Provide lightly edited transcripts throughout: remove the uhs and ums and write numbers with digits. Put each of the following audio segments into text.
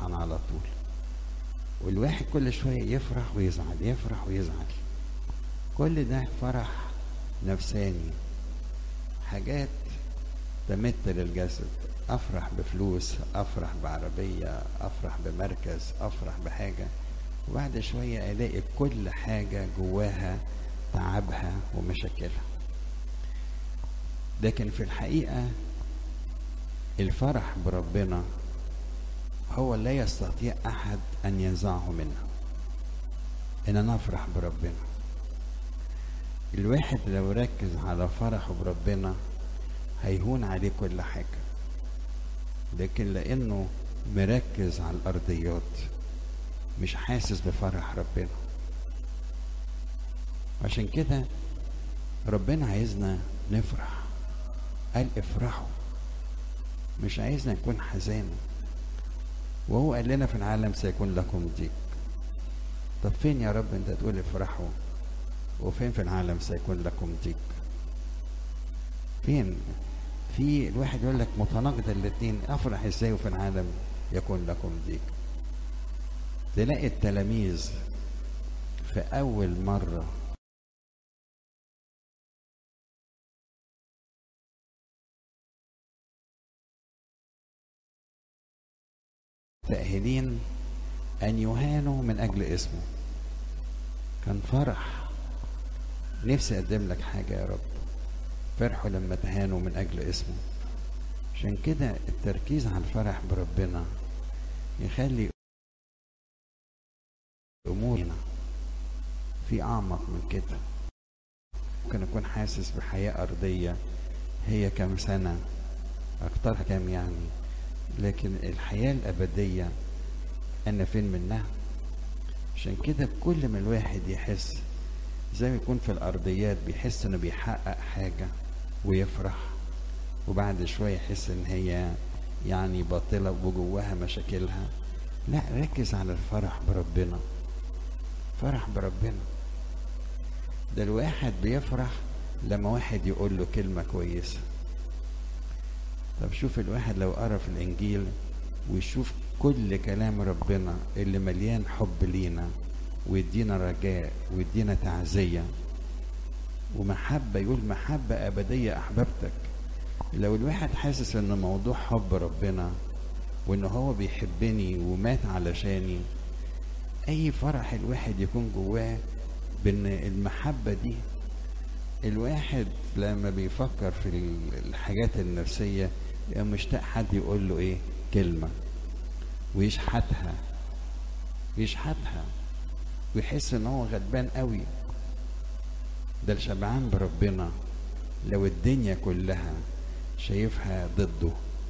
فرحان على طول. والواحد كل شوية يفرح ويزعل، يفرح ويزعل. كل ده فرح نفساني، حاجات تمت للجسد. افرح بفلوس، افرح بعربية، افرح بمركز، افرح بحاجة، وبعد شوية الاقي كل حاجة جواها تعبها ومشاكلها. لكن في الحقيقة الفرح بربنا هو لا يستطيع احد ان ينزعه منا، ان نفرح بربنا. الواحد لو ركز على فرحه بربنا هيهون عليه كل حاجة، لكن لانه مركز على الارضيات مش حاسس بفرح ربنا. عشان كده ربنا عايزنا نفرح، قال افرحوا، مش عايزنا نكون حزانة. وهو قال لنا في العالم سيكون لكم ضيق. طب فين يا رب انت تقول افرحوا، وفين في العالم سيكون لكم ضيق؟ فين؟ في الواحد يقول لك متناقض الاتنين، افرح ازاي وفي العالم يكون لكم ضيق؟ تلاقي التلاميذ في اول مرة متأهلين ان يهانوا من اجل اسمه. كان فرح، نفسي اقدم لك حاجة يا رب. فرحوا لما تهانوا من اجل اسمه. عشان كده التركيز على الفرح بربنا يخلي امورنا في اعمق من كده. ممكن اكون حاسس بحياة ارضية هي كام سنة، اكترها كام يعني، لكن الحياة الابدية انا فين منها؟ عشان كده كل ما الواحد يحس زي ما يكون في الارضيات بيحس انه بيحقق حاجة ويفرح، وبعد شوية يحس ان هي يعني باطلة وجواها مشاكلها. لا، ركز على الفرح بربنا. فرح بربنا ده الواحد بيفرح لما واحد يقول له كلمة كويسة. طب شوف الواحد لو قرأ في الانجيل ويشوف كل كلام ربنا اللي مليان حب لينا ويدينا رجاء ويدينا تعزية ومحبة، يقول محبة أبدية أحببتك. لو الواحد حاسس ان موضوع حب ربنا وان هو بيحبني ومات علشاني، اي فرح الواحد يكون جواه بان المحبة دي. الواحد لما بيفكر في الحاجات النفسية يبقى مشتاق حد يقول له ايه كلمة ويشحتها، يشحتها ويحس ان هو غلبان قوي. ده الشبعان بربنا لو الدنيا كلها شايفها ضده،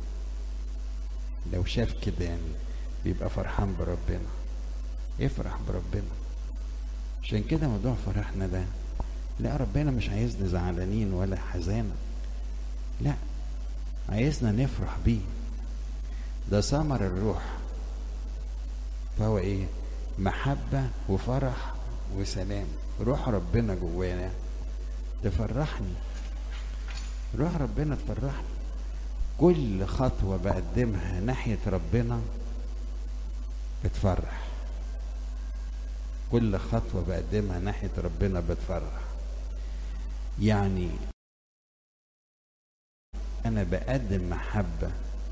لو شاف كده يعني بيبقى فرحان بربنا. افرح بربنا. عشان كده موضوع فرحنا ده، لا ربنا مش عايزنا زعلانين ولا حزانة، لا عايزنا نفرح بيه. ده ثمر الروح، فهو ايه؟ محبة وفرح وسلام. روح ربنا جوانا تفرحني، روح ربنا تفرحني. كل خطوة بقدمها ناحية ربنا بتفرح، كل خطوة بقدمها ناحية ربنا بتفرح. يعني أنا بقدم محبة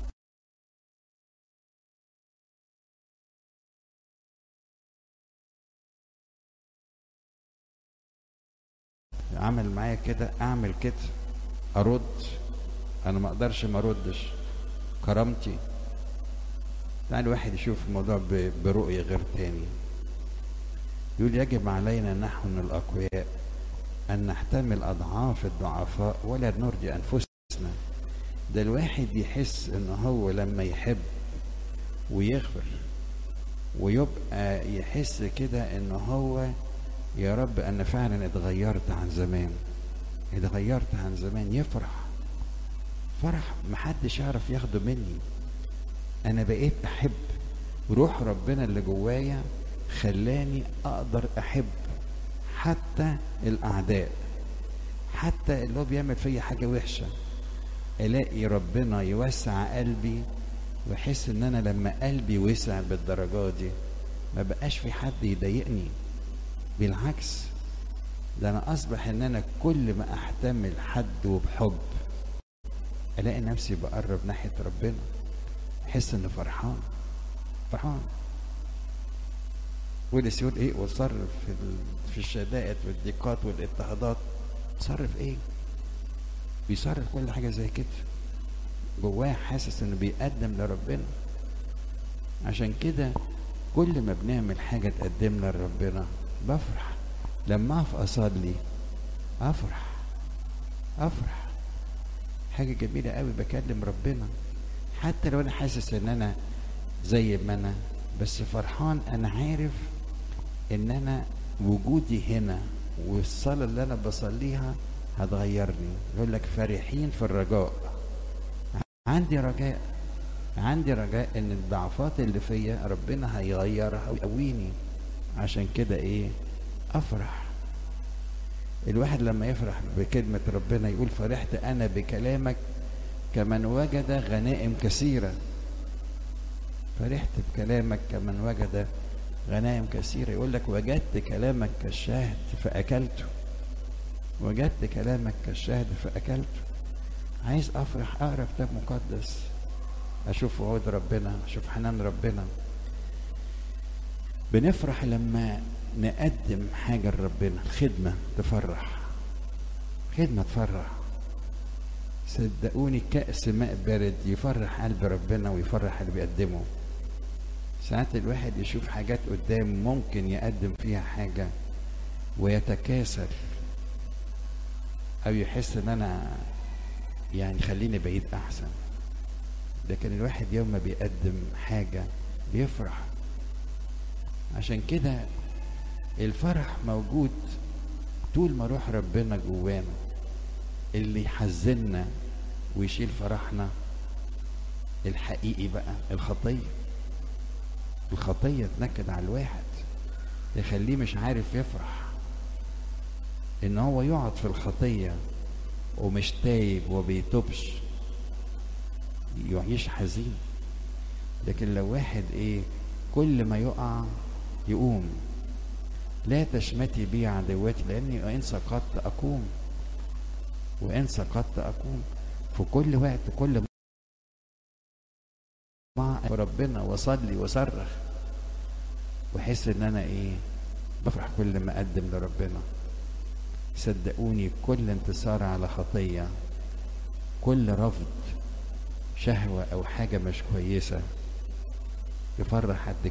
عمل معايا كده، أعمل كده أرد. أنا ما أقدرش ما أردش، كرامتي. تعال الواحد يشوف الموضوع برؤية غير تاني. يقول يجب علينا نحن الأقوياء أن نحتمل أضعاف الضعفاء ولا نرضي أنفسنا. ده الواحد يحس إن هو لما يحب ويغفر ويبقى يحس كده إن هو يا رب أنا فعلا اتغيرت عن زمان، اتغيرت عن زمان. يفرح فرح محدش يعرف ياخده مني. أنا بقيت أحب، روح ربنا اللي جوايا خلاني أقدر أحب حتى الأعداء، حتى اللي هو بيعمل فيا حاجة وحشة. ألاقي ربنا يوسع قلبي واحس ان انا لما قلبي وسع بالدرجات دي ما بقاش في حد يضايقني، بالعكس ده انا اصبح ان انا كل ما احتمل حد وبحب الاقي نفسي بقرب ناحية ربنا، احس اني فرحان. ولس يقول ايه؟ وصرف في الشدائد والضيقات والاضطهادات. صرف ايه؟ بيصرف كل حاجة زي كده، جواه حاسس انه بيقدم لربنا. عشان كده كل ما بنعمل حاجة تقدمنا لربنا بفرح. لما اقف اصلي افرح حاجة جميلة قوي، بكلم ربنا حتى لو انا حاسس ان انا زي ما انا، بس فرحان. انا عارف ان انا وجودي هنا والصلاة اللي انا بصليها هتغيرني. يقول لك فرحين في الرجاء. عندي رجاء ان الضعفات اللي فيا ربنا هيغيرها ويقويني. عشان كده ايه؟ افرح. الواحد لما يفرح بكلمة ربنا يقول فرحت انا بكلامك كمن وجد غنائم كثيرة. فرحت بكلامك كمن وجد غنائم كثيرة. يقول لك وجدت كلامك كالشهد فأكلته. وجدت كلامك كالشهد فأكلته. عايز أفرح، أقرأ كتاب مقدس، أشوف وعود ربنا، أشوف حنان ربنا. بنفرح لما نقدم حاجة لربنا. الخدمة تفرح، صدقوني كأس ماء بارد يفرح قلب ربنا ويفرح اللي بيقدمه. ساعات الواحد يشوف حاجات قدام ممكن يقدم فيها حاجة ويتكاسل او يحس ان انا يعني خليني بعيد احسن. لكن الواحد يوم ما بيقدم حاجة بيفرح. عشان كده الفرح موجود طول ما روح ربنا جوانا. اللي يحزننا ويشيل فرحنا الحقيقي بقى الخطية تنكد على الواحد، يخليه مش عارف يفرح. ان هو يقعد في الخطية ومش تايب وبيتوبش يعيش حزين. لكن لو واحد ايه كل ما يقع يقوم، لا تشمتي بي عدواتي لاني وان سقطت اقوم. في كل وقت كل مع ربنا واصلي واصرخ واحس ان انا ايه بفرح كل ما اقدم لربنا. صدقوني كل انتصار على خطية، كل رفض شهوة او حاجة مش كويسة يفرح قد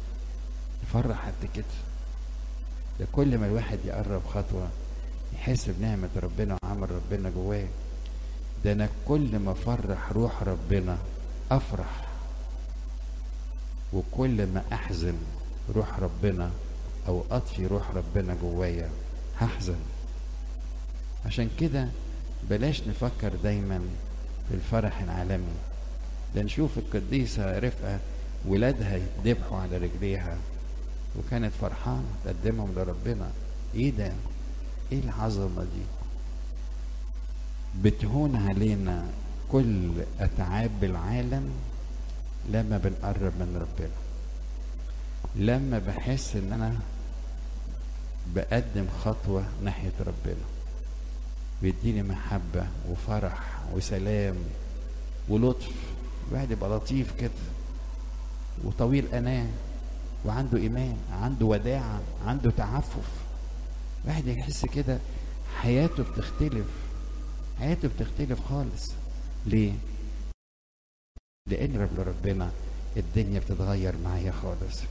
كده. ده كل ما الواحد يقرب خطوة يحس بنعمة ربنا وعمل ربنا جواه. ده انا كل ما افرح روح ربنا افرح، وكل ما احزن روح ربنا او اطفي روح ربنا جوايا هحزن. عشان كده بلاش نفكر دايما في الفرح العالمي. ده نشوف القديسة رفقة ولادها يذبحوا على رجليها وكانت فرحانة تقدمهم لربنا. ايه ده؟ ايه العظمة دي؟ بتهون علينا كل اتعاب العالم لما بنقرب من ربنا. لما بحس ان انا بقدم خطوة ناحية ربنا بيديني محبة وفرح وسلام ولطف. الواحد يبقى لطيف كده وطويل أناه وعنده إيمان، عنده وداعة، عنده تعفف. الواحد يحس كده حياته بتختلف خالص. ليه؟ لأن ربنا الدنيا بتتغير معايا خالص.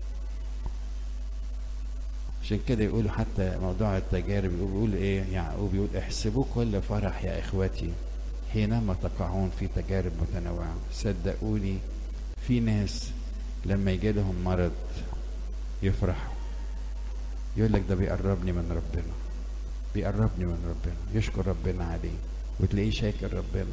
عشان كده يقولوا حتى موضوع التجارب يقول ايه؟ يعقوب يقول احسبوا كل فرح يا اخوتي حينما تقعون في تجارب متنوعة. صدقوني في ناس لما يجي لهم مرض يفرحوا، يقول لك ده بيقربني من ربنا، يشكر ربنا عليه وتلاقيه شاكر ربنا.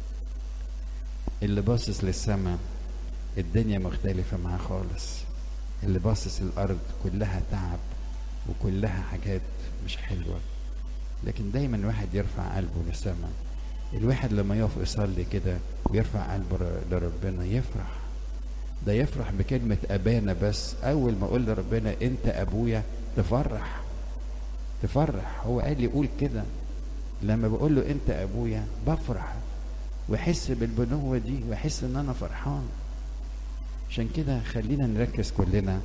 اللي باصص للسماء الدنيا مختلفة معاه خالص. اللي باصص الارض كلها تعب وكلها حاجات مش حلوة. لكن دايما الواحد يرفع قلبه للسماء الواحد لما يقف يصلي كده ويرفع قلبه لربنا يفرح. ده يفرح بكلمة أبانا بس. أول ما أقول لربنا أنت أبويا تفرح. تفرح. هو قال لي قول كده. لما بقول له أنت أبويا بفرح وأحس بالبنوة دي وأحس إن أنا فرحان. عشان كده خلينا نركز كلنا،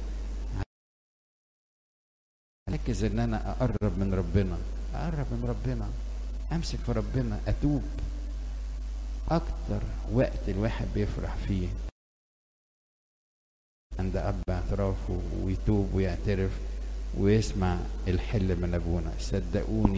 ركز إن أنا أقرب من ربنا، أقرب من ربنا، أمسك في ربنا، أتوب. أكتر وقت الواحد بيفرح فيه عند أب اعترافه ويتوب ويعترف ويسمع الحل من أبونا. صدقوني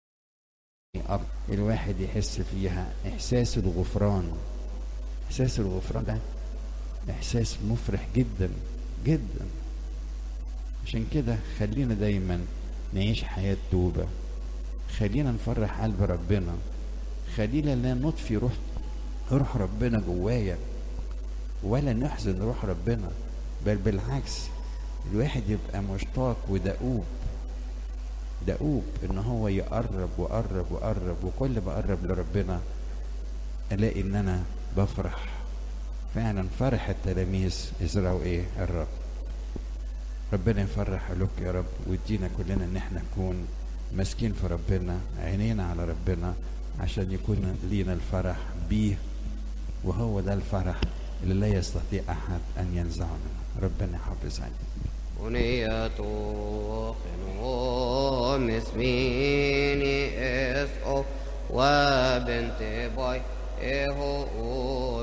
الواحد يحس فيها إحساس الغفران. إحساس الغفران ده إحساس مفرح جدا جدا. عشان كده خلينا دايما نعيش حياة توبة. خلينا نفرح قلب ربنا. خلينا لا نطفي روح ربنا جوايا ولا نحزن روح ربنا، بل بالعكس الواحد يبقى مشتاق ودؤوب ان هو يقرب وقرب وقرب. وكل ما اقرب لربنا الاقي ان انا بفرح فعلا. فرح التلاميذ يزرعوا ايه؟ الرب. ربنا يفرح قلوبك يا رب، ويدينا كلنا ان احنا نكون ماسكين في ربنا، عينينا على ربنا، عشان يكون لينا الفرح بيه. وهو ده الفرح اللي لا يستطيع احد ان ينزعه منه. ربنا يحافظ علينا. ونية خنوم اسميني اسقف وبنت باي اهو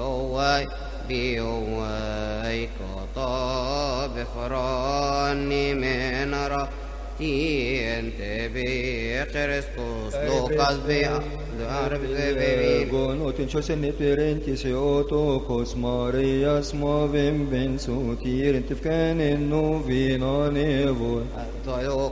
بيواي كطاب فراني من رأتي انت بكريستوس لوكاس بيها Gonotin chosen parentes Otokos Marias movim ben sotir intifkan in novina nevor.